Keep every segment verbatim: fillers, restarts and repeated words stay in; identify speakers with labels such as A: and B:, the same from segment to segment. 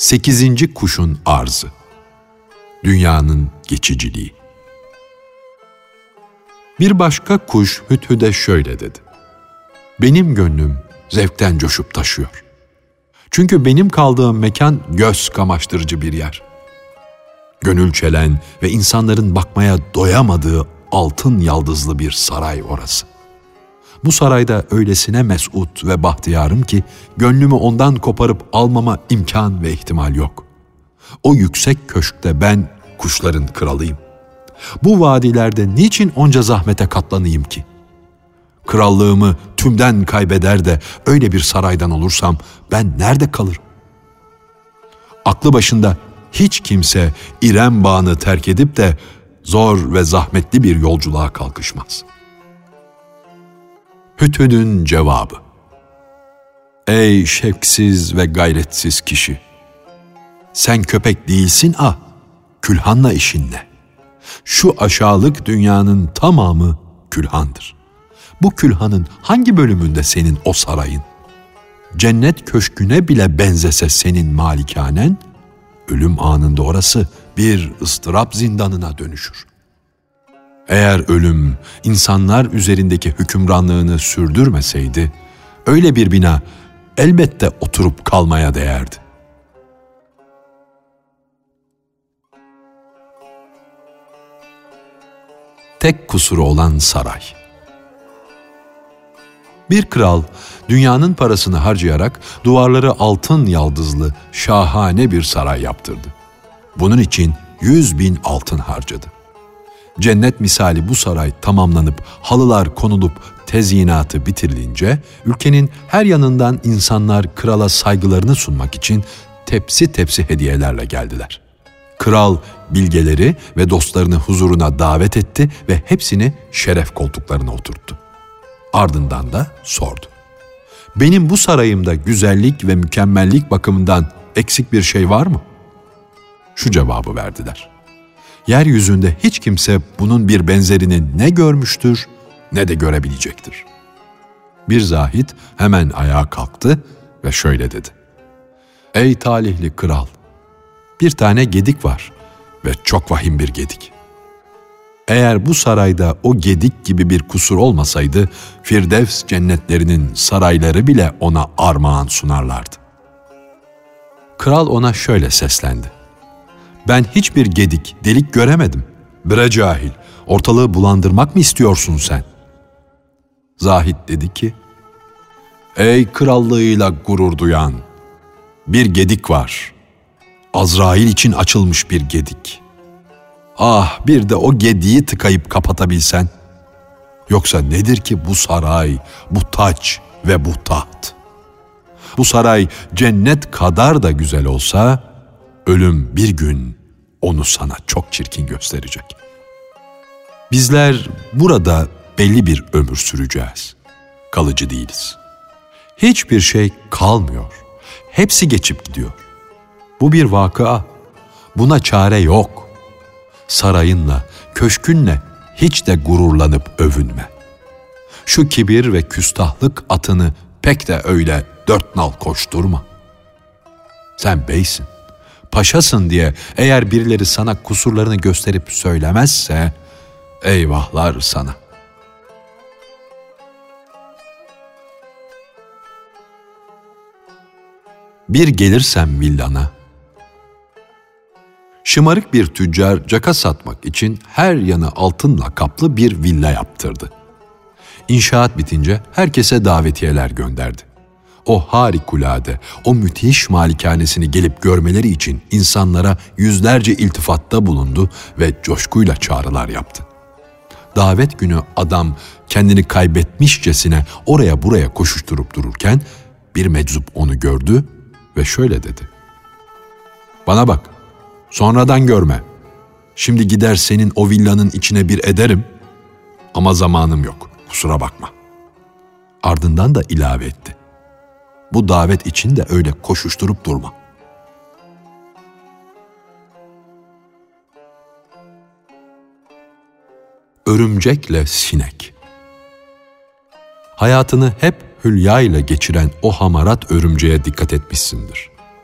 A: Sekizinci kuşun arzı. Dünyanın geçiciliği. Bir başka kuş Hüdhüd'e şöyle dedi: benim gönlüm zevkten coşup taşıyor. Çünkü benim kaldığım mekan göz kamaştırıcı bir yer. Gönül çelen ve insanların bakmaya doyamadığı altın yaldızlı bir saray orası. Bu sarayda öylesine mesut ve bahtiyarım ki gönlümü ondan koparıp almama imkan ve ihtimal yok. O yüksek köşkte ben kuşların kralıyım. Bu vadilerde niçin onca zahmete katlanayım ki? Krallığımı tümden kaybeder de öyle bir saraydan olursam ben nerede kalırım? Aklı başında hiç kimse İrem Bağı'nı terk edip de zor ve zahmetli bir yolculuğa kalkışmaz. Hüdhüd'ün cevabı: ey şevksiz ve gayretsiz kişi! Sen köpek değilsin ah, külhanla işin ne? Şu aşağılık dünyanın tamamı külhandır. Bu külhanın hangi bölümünde senin o sarayın? Cennet köşküne bile benzese senin malikanen, ölüm anında orası bir ıstırap zindanına dönüşür. Eğer ölüm insanlar üzerindeki hükümranlığını sürdürmeseydi, öyle bir bina elbette oturup kalmaya değerdi. Tek kusuru olan saray. Bir kral dünyanın parasını harcayarak duvarları altın yaldızlı şahane bir saray yaptırdı. Bunun için yüz bin altın harcadı. Cennet misali bu saray tamamlanıp halılar konulup tezyinatı bitirilince ülkenin her yanından insanlar krala saygılarını sunmak için tepsi tepsi hediyelerle geldiler. Kral bilgeleri ve dostlarını huzuruna davet etti ve hepsini şeref koltuklarına oturttu. Ardından da sordu: benim bu sarayımda güzellik ve mükemmellik bakımından eksik bir şey var mı? Şu cevabı verdiler: yeryüzünde hiç kimse bunun bir benzerini ne görmüştür ne de görebilecektir. Bir zahit hemen ayağa kalktı ve şöyle dedi: ey talihli kral! Bir tane gedik var ve çok vahim bir gedik. Eğer bu sarayda o gedik gibi bir kusur olmasaydı, Firdevs cennetlerinin sarayları bile ona armağan sunarlardı. Kral ona şöyle seslendi: ben hiçbir gedik, delik göremedim. Bre cahil, ortalığı bulandırmak mı istiyorsun sen? Zahid dedi ki: ey krallığıyla gurur duyan! Bir gedik var. Azrail için açılmış bir gedik. Ah, bir de o gediği tıkayıp kapatabilsen. Yoksa nedir ki bu saray, bu taç ve bu taht? Bu saray cennet kadar da güzel olsa, ölüm bir gün onu sana çok çirkin gösterecek. Bizler burada belli bir ömür süreceğiz. Kalıcı değiliz. Hiçbir şey kalmıyor. Hepsi geçip gidiyor. Bu bir vakıa. Buna çare yok. Sarayınla, köşkünle hiç de gururlanıp övünme. Şu kibir ve küstahlık atını pek de öyle dört nal koşturma. Sen beysin, paşasın diye eğer birileri sana kusurlarını gösterip söylemezse, eyvahlar sana. Bir gelirsem villana. Şımarık bir tüccar caka satmak için her yanı altınla kaplı bir villa yaptırdı. İnşaat bitince herkese davetiyeler gönderdi. O harikulade, o müthiş malikanesini gelip görmeleri için insanlara yüzlerce iltifatta bulundu ve coşkuyla çağrılar yaptı. Davet günü adam kendini kaybetmişçesine oraya buraya koşuşturup dururken bir meczup onu gördü ve şöyle dedi: bana bak, sonradan görme. Şimdi gider senin o villanın içine bir ederim ama zamanım yok, kusura bakma. Ardından da ilave etti: bu davet için de öyle koşuşturup durma. Örümcekle sinek. Hayatını hep hülya ile geçiren o hamarat örümceğe dikkat etmişsindir.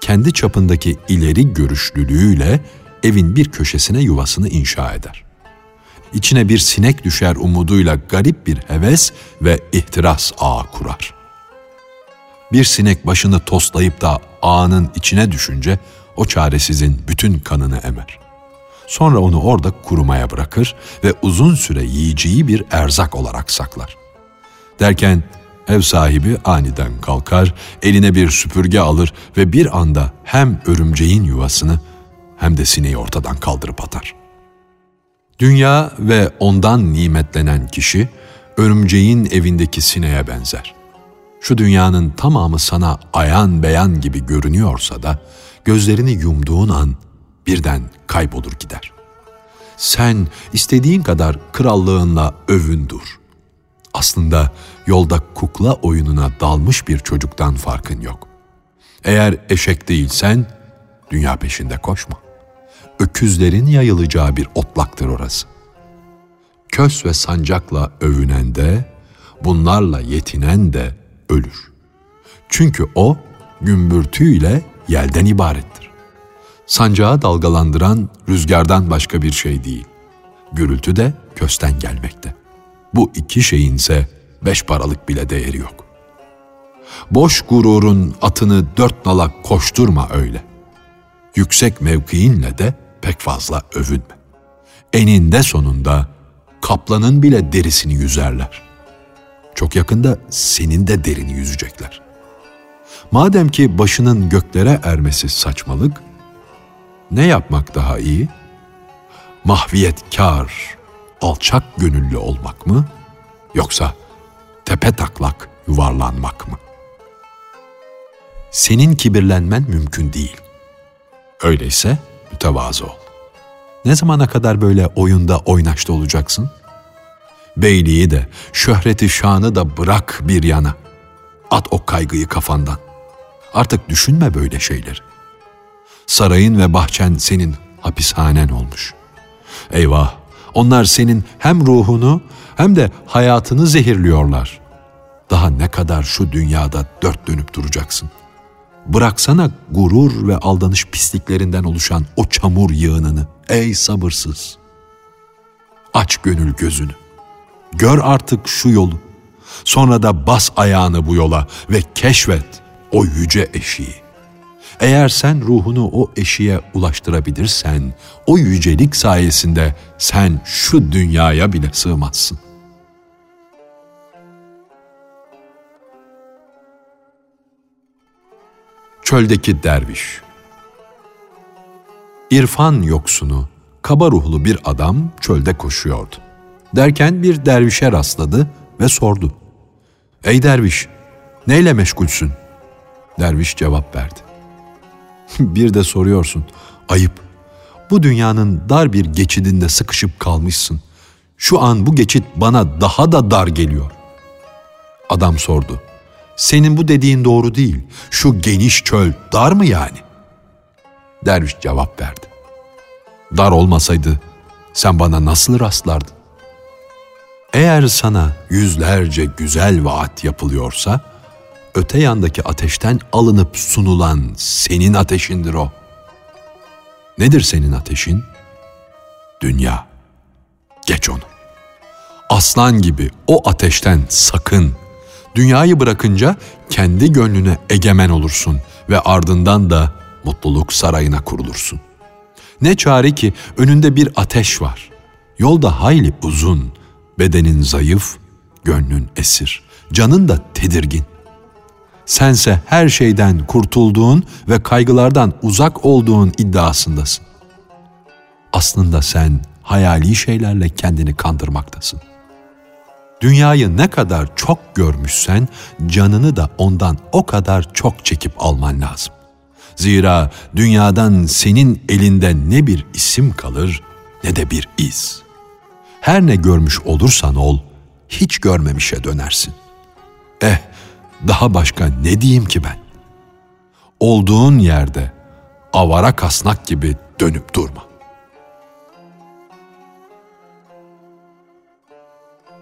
A: kendi çapındaki ileri görüşlülüğüyle evin bir köşesine yuvasını inşa eder. İçine bir sinek düşer umuduyla garip bir heves ve ihtiras ağı kurar. Bir sinek başını toslayıp da ağının içine düşünce o çaresizin bütün kanını emer. Sonra onu orada kurumaya bırakır ve uzun süre yiyeceği bir erzak olarak saklar. Derken ev sahibi aniden kalkar, eline bir süpürge alır ve bir anda hem örümceğin yuvasını hem de sineği ortadan kaldırıp atar. Dünya ve ondan nimetlenen kişi örümceğin evindeki sineğe benzer. Şu dünyanın tamamı sana ayan beyan gibi görünüyorsa da gözlerini yumduğun an birden kaybolur gider. Sen istediğin kadar krallığınla övün dur. Aslında yolda kukla oyununa dalmış bir çocuktan farkın yok. Eğer eşek değilsen dünya peşinde koşma. Öküzlerin yayılacağı bir otlaktır orası. Kös ve sancakla övünen de, bunlarla yetinen de ölür. Çünkü o gümbürtüyle yelden ibarettir. Sancağı dalgalandıran rüzgardan başka bir şey değil. Gürültü de kösten gelmekte. Bu iki şeyin ise beş paralık bile değeri yok. Boş gururun atını dört nala koşturma öyle. Yüksek mevkiinle de pek fazla övünme. Eninde sonunda kaplanın bile derisini yüzerler. Çok yakında senin de derini yüzecekler. Madem ki başının göklere ermesi saçmalık, ne yapmak daha iyi? Mahviyetkar, alçak gönüllü olmak mı? Yoksa tepe taklak yuvarlanmak mı? Senin kibirlenmen mümkün değil. Öyleyse mütevazı ol. Ne zamana kadar böyle oyunda oynaşta olacaksın? Beyliği de, şöhreti şanı da bırak bir yana. At o kaygıyı kafandan. Artık düşünme böyle şeyleri. Sarayın ve bahçen senin hapishanen olmuş. Eyvah, onlar senin hem ruhunu hem de hayatını zehirliyorlar. Daha ne kadar şu dünyada dört dönüp duracaksın? Bıraksana gurur ve aldanış pisliklerinden oluşan o çamur yığınını, ey sabırsız. Aç gönül gözünü. Gör artık şu yolu. Sonra da bas ayağını bu yola ve keşfet o yüce eşiği. Eğer sen ruhunu o eşiğe ulaştırabilirsen, o yücelik sayesinde sen şu dünyaya bile sığmazsın. Çöldeki derviş. İrfan yoksunu, kaba ruhlu bir adam çölde koşuyordu. Derken bir dervişe rastladı ve sordu. Ey derviş, neyle meşgulsün? Derviş cevap verdi. Bir de soruyorsun, ayıp. Bu dünyanın dar bir geçidinde sıkışıp kalmışsın. Şu an bu geçit bana daha da dar geliyor. Adam sordu. Senin bu dediğin doğru değil. Şu geniş çöl dar mı yani? Derviş cevap verdi. Dar olmasaydı sen bana nasıl rastlardın? Eğer sana yüzlerce güzel vaat yapılıyorsa, öte yandaki ateşten alınıp sunulan senin ateşindir o. Nedir senin ateşin? Dünya. Geç onu. Aslan gibi o ateşten sakın. Dünyayı bırakınca kendi gönlüne egemen olursun ve ardından da mutluluk sarayına kurulursun. Ne çare ki önünde bir ateş var. Yolda hayli uzun, bedenin zayıf, gönlün esir, canın da tedirgin. Sense her şeyden kurtulduğun ve kaygılardan uzak olduğun iddiasındasın. Aslında sen hayali şeylerle kendini kandırmaktasın. Dünyayı ne kadar çok görmüşsen, canını da ondan o kadar çok çekip alman lazım. Zira dünyadan senin elinde ne bir isim kalır ne de bir iz. Her ne görmüş olursan ol, hiç görmemişe dönersin. Eh, daha başka ne diyeyim ki ben? Olduğun yerde avara kasnak gibi dönüp durma.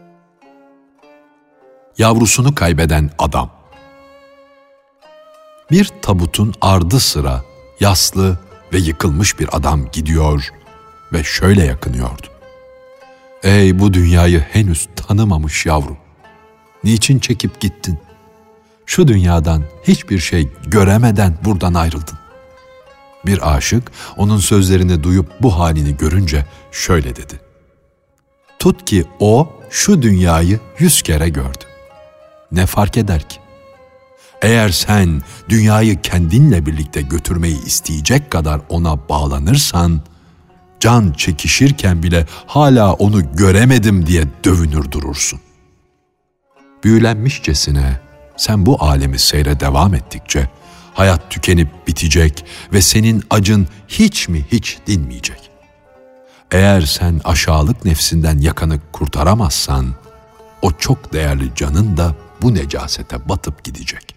A: Yavrusunu kaybeden adam. Bir tabutun ardı sıra yaslı ve yıkılmış bir adam gidiyor ve şöyle yakınıyordu. Ey bu dünyayı henüz tanımamış yavrum! Niçin çekip gittin? Şu dünyadan hiçbir şey göremeden buradan ayrıldın. Bir aşık onun sözlerini duyup bu halini görünce şöyle dedi. Tut ki o şu dünyayı yüz kere gördü. Ne fark eder ki? Eğer sen dünyayı kendinle birlikte götürmeyi isteyecek kadar ona bağlanırsan, can çekişirken bile hala onu göremedim diye dövünür durursun. Büyülenmişçesine sen bu alemi seyre devam ettikçe hayat tükenip bitecek ve senin acın hiç mi hiç dinmeyecek. Eğer sen aşağılık nefsinden yakanı kurtaramazsan, o çok değerli canın da bu necasete batıp gidecek.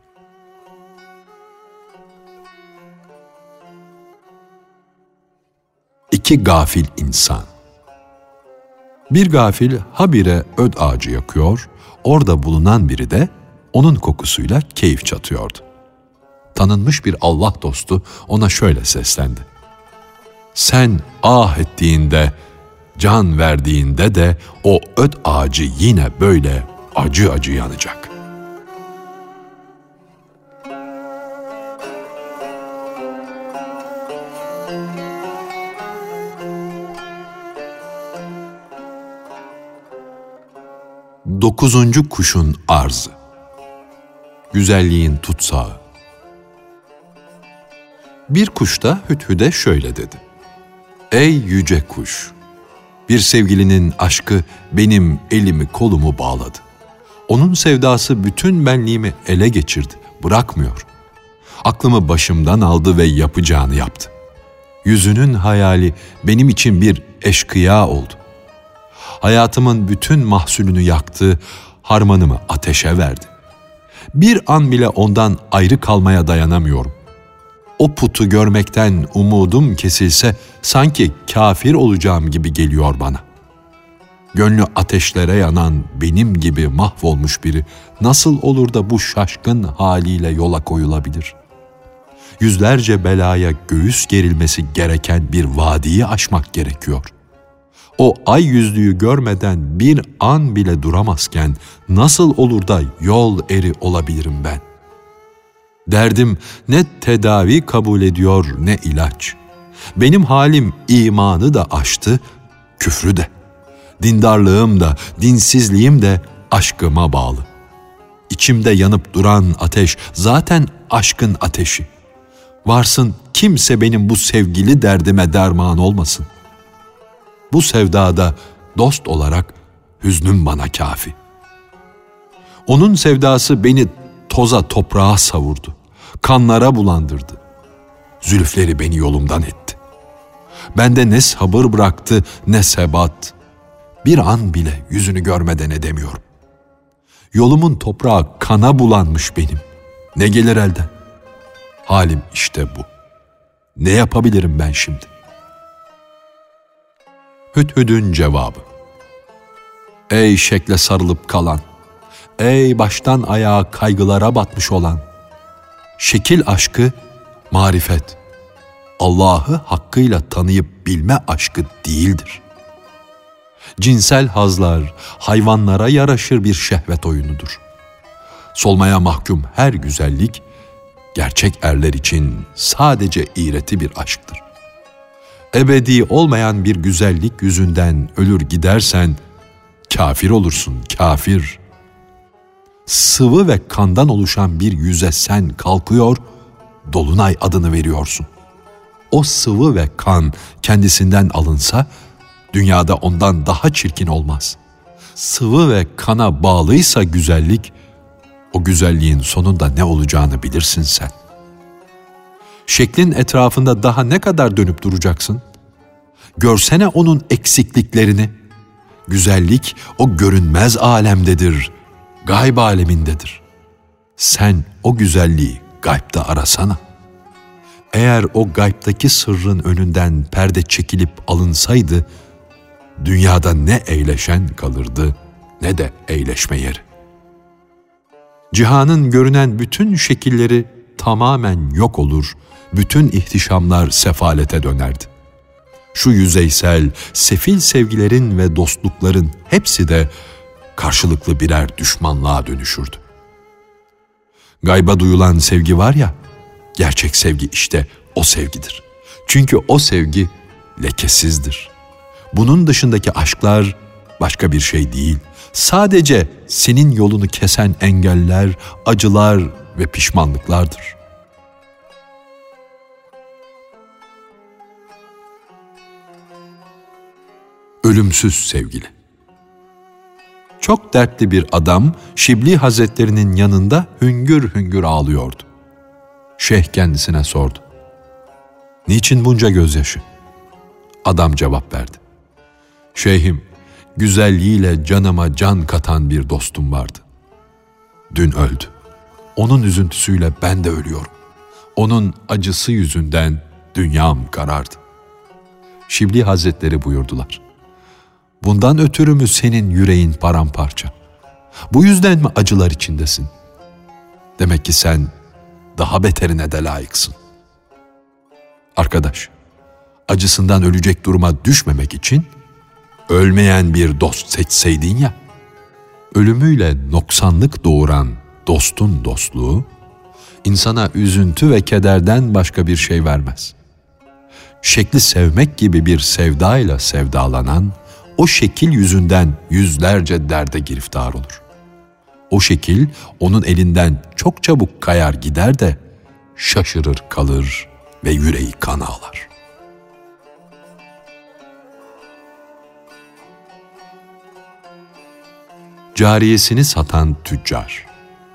A: İki gafil insan. Bir gafil habire öd ağacı yakıyor, orada bulunan biri de onun kokusuyla keyif çatıyordu. Tanınmış bir Allah dostu ona şöyle seslendi. Sen ah ettiğinde, can verdiğinde de o öd ağacı yine böyle acı acı yanacak. Dokuzuncu kuşun arzı. Güzelliğin tutsağı. Bir kuş da hüdhüde şöyle dedi. Ey yüce kuş! Bir sevgilinin aşkı benim elimi kolumu bağladı. Onun sevdası bütün benliğimi ele geçirdi, bırakmıyor. Aklımı başımdan aldı ve yapacağını yaptı. Yüzünün hayali benim için bir eşkıya oldu. Hayatımın bütün mahsulünü yaktı, harmanımı ateşe verdi. Bir an bile ondan ayrı kalmaya dayanamıyorum. O putu görmekten umudum kesilse sanki kafir olacağım gibi geliyor bana. Gönlü ateşlere yanan benim gibi mahvolmuş biri nasıl olur da bu şaşkın haliyle yola koyulabilir? Yüzlerce belaya göğüs gerilmesi gereken bir vadiyi aşmak gerekiyor. O ay yüzlüğü görmeden bir an bile duramazken nasıl olur da yol eri olabilirim ben? Derdim ne tedavi kabul ediyor ne ilaç. Benim halim imanı da aştı, küfrü de. Dindarlığım da, dinsizliğim de aşkıma bağlı. İçimde yanıp duran ateş zaten aşkın ateşi. Varsın kimse benim bu sevgili derdime derman olmasın. Bu sevdada dost olarak hüznüm bana kafi. Onun sevdası beni toza toprağa savurdu, kanlara bulandırdı. Zülüfleri beni yolumdan etti. Bende ne sabır bıraktı ne sebat. Bir an bile yüzünü görmeden edemiyorum. Yolumun toprağı kana bulanmış benim. Ne gelir elden? Halim işte bu. Ne yapabilirim ben şimdi? Hüdhüd'ün cevabı. Ey şekle sarılıp kalan, ey baştan ayağa kaygılara batmış olan, şekil aşkı marifet, Allah'ı hakkıyla tanıyıp bilme aşkı değildir. Cinsel hazlar hayvanlara yaraşır bir şehvet oyunudur. Solmaya mahkum her güzellik, gerçek erler için sadece iğreti bir aşktır. Ebedi olmayan bir güzellik yüzünden ölür gidersen, kafir olursun, kafir. Sıvı ve kandan oluşan bir yüze sen kalkıyor, dolunay adını veriyorsun. O sıvı ve kan kendisinden alınsa, dünyada ondan daha çirkin olmaz. Sıvı ve kana bağlıysa güzellik, o güzelliğin sonunda ne olacağını bilirsin sen. Şeklin etrafında daha ne kadar dönüp duracaksın? Görsene onun eksikliklerini. Güzellik o görünmez alemdedir, gayb alemindedir. Sen o güzelliği gaybda arasana. Eğer o gaybdaki sırrın önünden perde çekilip alınsaydı, dünyada ne eğleşen kalırdı ne de eğleşme yeri. Cihanın görünen bütün şekilleri tamamen yok olur, bütün ihtişamlar sefalete dönerdi. Şu yüzeysel, sefil sevgilerin ve dostlukların hepsi de karşılıklı birer düşmanlığa dönüşürdü. Gayba duyulan sevgi var ya, gerçek sevgi işte o sevgidir. Çünkü o sevgi lekesizdir. Bunun dışındaki aşklar başka bir şey değil. Sadece senin yolunu kesen engeller, acılar ve pişmanlıklardır. Ölümsüz sevgili. Çok dertli bir adam Şibli Hazretlerinin yanında hüngür hüngür ağlıyordu. Şeyh kendisine sordu. Niçin bunca gözyaşı? Adam cevap verdi. Şeyhim, güzelliğiyle canıma can katan bir dostum vardı. Dün öldü. Onun üzüntüsüyle ben de ölüyorum. Onun acısı yüzünden dünyam karardı. Şibli Hazretleri buyurdular. Bundan ötürü mü senin yüreğin paramparça? Bu yüzden mi acılar içindesin? Demek ki sen daha beterine de layıksın. Arkadaş, acısından ölecek duruma düşmemek için ölmeyen bir dost seçseydin ya, ölümüyle noksanlık doğuran dostun dostluğu, insana üzüntü ve kederden başka bir şey vermez. Şekli sevmek gibi bir sevdayla sevdalanan, o şekil yüzünden yüzlerce derde giriftar olur. O şekil onun elinden çok çabuk kayar gider de şaşırır kalır ve yüreği kan ağlar. Cariyesini satan tüccar.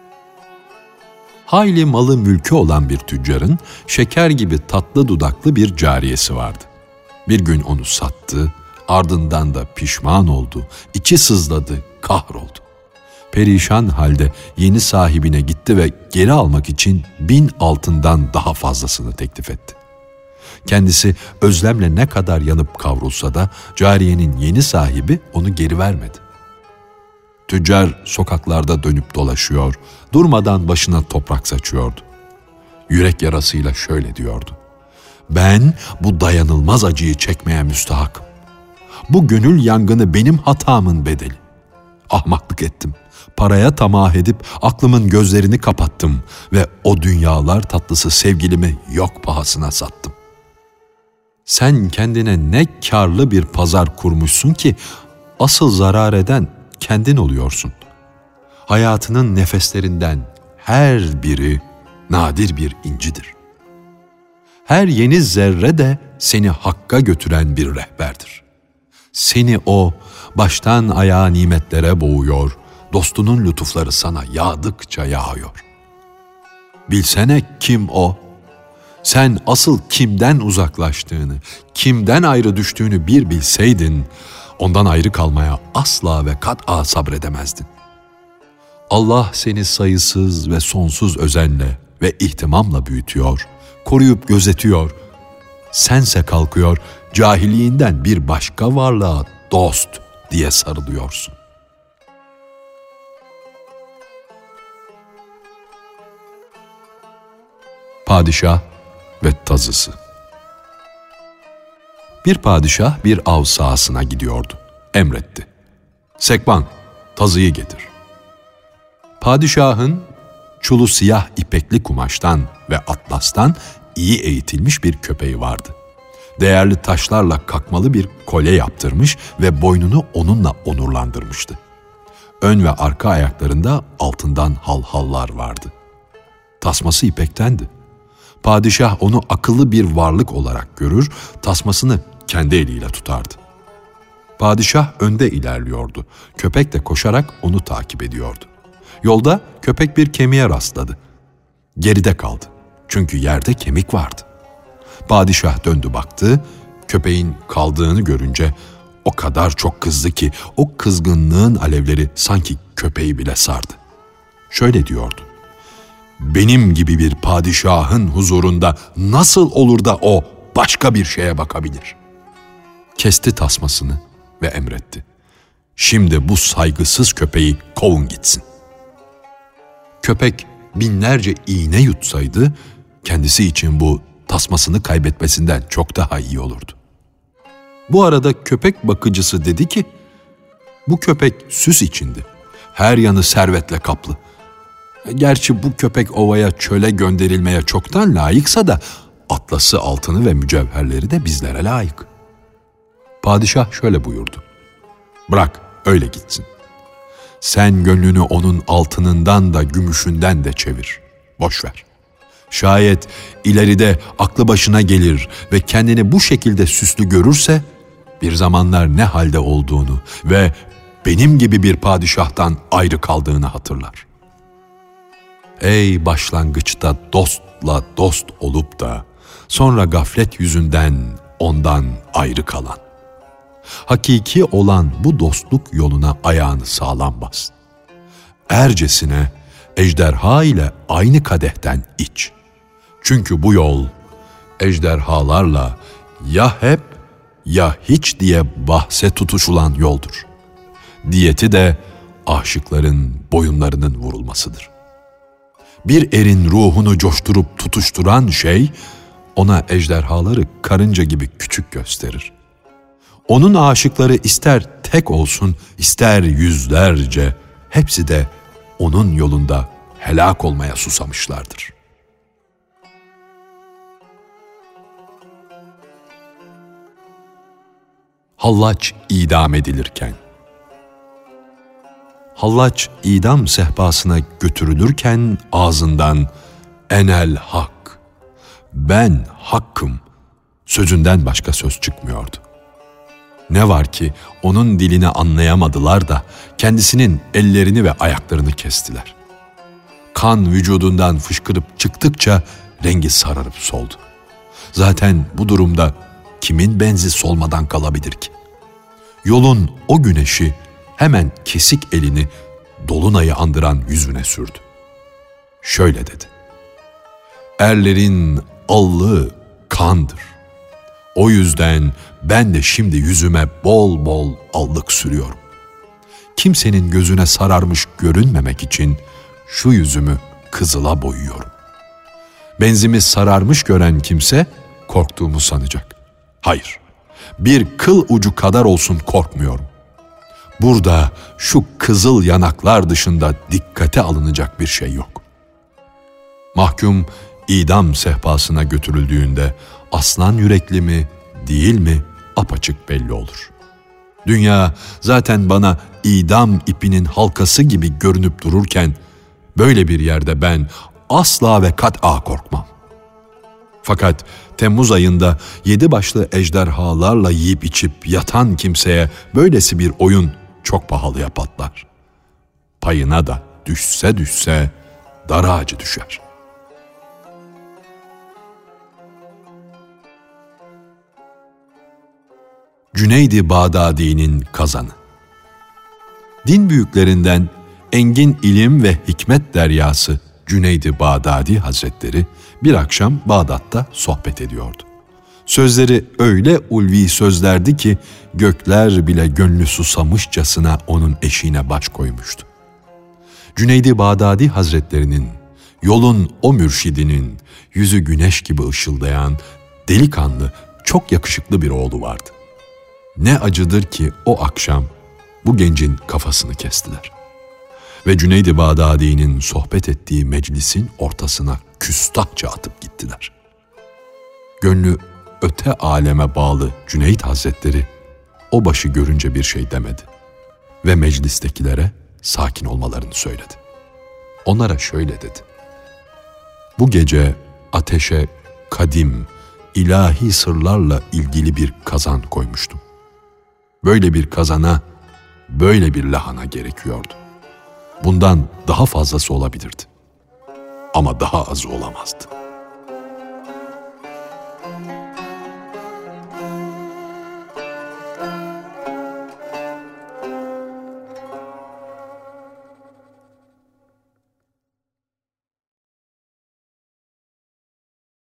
A: Hayli malı mülkü olan bir tüccarın şeker gibi tatlı dudaklı bir cariyesi vardı. Bir gün onu sattı, ardından da pişman oldu, içi sızladı, kahroldu. Perişan halde yeni sahibine gitti ve geri almak için bin altından daha fazlasını teklif etti. Kendisi özlemle ne kadar yanıp kavrulsa da cariyenin yeni sahibi onu geri vermedi. Tüccar sokaklarda dönüp dolaşıyor, durmadan başına toprak saçıyordu. Yürek yarasıyla şöyle diyordu. Ben bu dayanılmaz acıyı çekmeye müstahakım. Bu gönül yangını benim hatamın bedeli. Ahmaklık ettim. Paraya tamah edip aklımın gözlerini kapattım ve o dünyalar tatlısı sevgilimi yok pahasına sattım. Sen kendine ne kârlı bir pazar kurmuşsun ki asıl zarar eden kendin oluyorsun. Hayatının nefeslerinden her biri nadir bir incidir. Her yeni zerre de seni hakka götüren bir rehberdir. Seni o baştan ayağa nimetlere boğuyor, dostunun lütufları sana yağdıkça yağıyor. Bilsene kim o? Sen asıl kimden uzaklaştığını, kimden ayrı düştüğünü bir bilseydin, ondan ayrı kalmaya asla ve kat'a sabredemezdin. Allah seni sayısız ve sonsuz özenle ve ihtimamla büyütüyor, koruyup gözetiyor. Sense kalkıyor, cahiliğinden bir başka varlığa dost diye sarılıyorsun. Padişah ve tazısı. Bir padişah bir av sahasına gidiyordu. Emretti. Sekban, tazıyı getir. Padişahın çulu siyah ipekli kumaştan ve atlastan iyi eğitilmiş bir köpeği vardı. Değerli taşlarla kakmalı bir kolye yaptırmış ve boynunu onunla onurlandırmıştı. Ön ve arka ayaklarında altından halhallar vardı. Tasması ipektendi. Padişah onu akıllı bir varlık olarak görür, tasmasını kendi eliyle tutardı. Padişah önde ilerliyordu. Köpek de koşarak onu takip ediyordu. Yolda köpek bir kemiğe rastladı. Geride kaldı. Çünkü yerde kemik vardı. Padişah döndü baktı, köpeğin kaldığını görünce o kadar çok kızdı ki o kızgınlığın alevleri sanki köpeği bile sardı. Şöyle diyordu. Benim gibi bir padişahın huzurunda nasıl olur da o başka bir şeye bakabilir? Kesti tasmasını ve emretti. Şimdi bu saygısız köpeği kovun gitsin. Köpek binlerce iğne yutsaydı, kendisi için bu tasmasını kaybetmesinden çok daha iyi olurdu. Bu arada köpek bakıcısı dedi ki, bu köpek süs içindi. Her yanı servetle kaplı. Gerçi bu köpek ovaya, çöle gönderilmeye çoktan layıksa da atlası, altını ve mücevherleri de bizlere layık. Padişah şöyle buyurdu: bırak öyle gitsin. Sen gönlünü onun altınından da gümüşünden de çevir. Boş ver. Şayet ileride aklı başına gelir ve kendini bu şekilde süslü görürse, bir zamanlar ne halde olduğunu ve benim gibi bir padişahtan ayrı kaldığını hatırlar. Ey başlangıçta dostla dost olup da sonra gaflet yüzünden ondan ayrı kalan. Hakiki olan bu dostluk yoluna ayağını sağlam bas. Ercesine ejderha ile aynı kadehten iç. Çünkü bu yol ejderhalarla ya hep ya hiç diye bahse tutuşulan yoldur. Diyeti de aşıkların boyunlarının vurulmasıdır. Bir erin ruhunu coşturup tutuşturan şey, ona ejderhaları karınca gibi küçük gösterir. Onun aşıkları ister tek olsun, ister yüzlerce, hepsi de onun yolunda helak olmaya susamışlardır. Hallaç idam edilirken. Hallaç idam sehpasına götürülürken ağzından enel hak, ben hakkım sözünden başka söz çıkmıyordu. Ne var ki onun dilini anlayamadılar da kendisinin ellerini ve ayaklarını kestiler. Kan vücudundan fışkırıp çıktıkça rengi sararıp soldu. Zaten bu durumda kimin benzi solmadan kalabilir ki? Yolun o güneşi hemen kesik elini dolunayı andıran yüzüne sürdü. Şöyle dedi: erlerin allı kandır. O yüzden ben de şimdi yüzüme bol bol allık sürüyorum. Kimsenin gözüne sararmış görünmemek için şu yüzümü kızıla boyuyorum. Benzimi sararmış gören kimse korktuğumu sanacak. Hayır, bir kıl ucu kadar olsun korkmuyorum. Burada şu kızıl yanaklar dışında dikkate alınacak bir şey yok. Mahkum idam sehpasına götürüldüğünde aslan yürekli mi, değil mi apaçık belli olur. Dünya zaten bana idam ipinin halkası gibi görünüp dururken, böyle bir yerde ben asla ve kat'a korkmam. Fakat Temmuz ayında yedi başlı ejderhalarla yiyip içip yatan kimseye böylesi bir oyun çok pahalıya patlar. Payına da düşse düşse dar ağacı düşer. Cüneyd-i Bağdadi'nin kazanı. Din büyüklerinden engin ilim ve hikmet deryası Cüneyd-i Bağdadi Hazretleri bir akşam Bağdat'ta sohbet ediyordu. Sözleri öyle ulvi sözlerdi ki gökler bile gönlü susamışçasına onun eşiğine baş koymuştu. Cüneyd-i Bağdadi Hazretlerinin, yolun o mürşidinin, yüzü güneş gibi ışıldayan, delikanlı, çok yakışıklı bir oğlu vardı. Ne acıdır ki o akşam bu gencin kafasını kestiler. Ve Cüneyd-i Bağdadi'nin sohbet ettiği meclisin ortasına küstahça atıp gittiler. Gönlü öte aleme bağlı Cüneyd Hazretleri o başı görünce bir şey demedi ve meclistekilere sakin olmalarını söyledi. Onlara şöyle dedi: bu gece ateşe kadim, ilahi sırlarla ilgili bir kazan koymuştum. Böyle bir kazana, böyle bir lahana gerekiyordu. Bundan daha fazlası olabilirdi. Ama daha azı olamazdı.